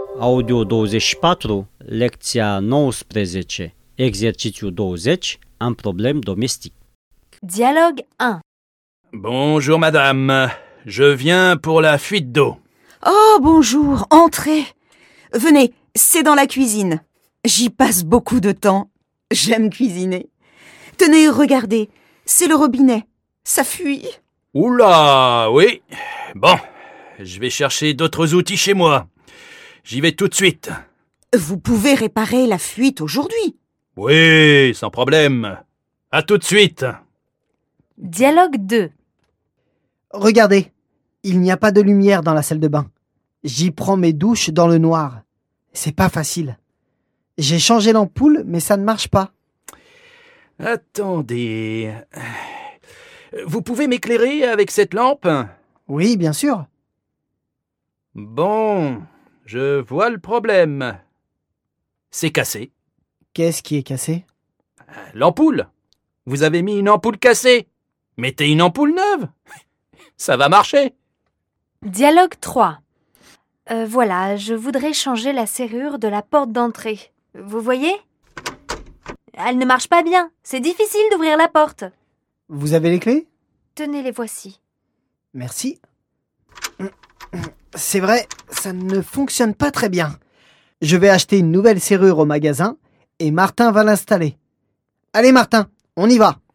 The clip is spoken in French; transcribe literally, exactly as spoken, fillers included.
Audio douăzeci și patru, lecția nouăsprezece, exercițiu douăzeci, un problème domestique. Dialogue un. Bonjour madame, je viens pour la fuite d'eau. Oh, bonjour, entrez. Venez, c'est dans la cuisine. J'y passe beaucoup de temps. J'aime cuisiner. Tenez, regardez, c'est le robinet. Ça fuit. Oula, oui. Bon, je vais chercher d'autres outils chez moi. J'y vais tout de suite. Vous pouvez réparer la fuite aujourd'hui. Oui, sans problème. À tout de suite. Dialogue deux. Regardez, il n'y a pas de lumière dans la salle de bain. J'y prends mes douches dans le noir. C'est pas facile. J'ai changé l'ampoule, mais ça ne marche pas. Attendez. Vous pouvez m'éclairer avec cette lampe ? Oui, bien sûr. Bon, je vois le problème. C'est cassé. Qu'est-ce qui est cassé ? L'ampoule. Vous avez mis une ampoule cassée. Mettez une ampoule neuve. Ça va marcher. Dialogue trois. Euh, voilà, je voudrais changer la serrure de la porte d'entrée. Vous voyez ? Elle ne marche pas bien. C'est difficile d'ouvrir la porte. Vous avez les clés ? Tenez, les voici. Merci. C'est vrai, ça ne fonctionne pas très bien. Je vais acheter une nouvelle serrure au magasin et Martin va l'installer. Allez Martin, on y va.